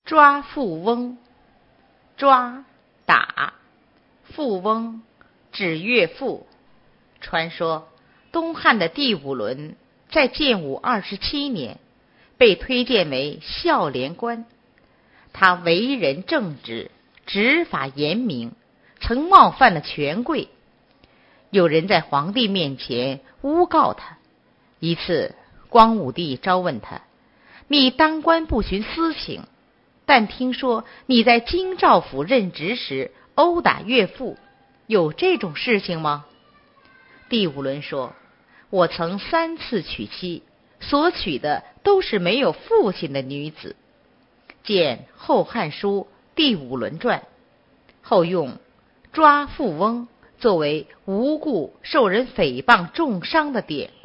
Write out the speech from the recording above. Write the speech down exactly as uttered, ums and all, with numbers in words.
抓富翁，抓打，富翁指岳父。传说东汉的第五伦在建武二十七年被推荐为孝廉官，他为人正直，执法严明，曾冒犯了权贵。有人在皇帝面前诬告他，一次光武帝招问他：你当官不徇私情，但听说你在京兆府任职时殴打岳父，有这种事情吗？第五伦说：我曾三次娶妻，所娶的都是没有父亲的女子。见《后汉书·第五伦传》，后用抓富翁作为无故受人诽谤重伤的典故。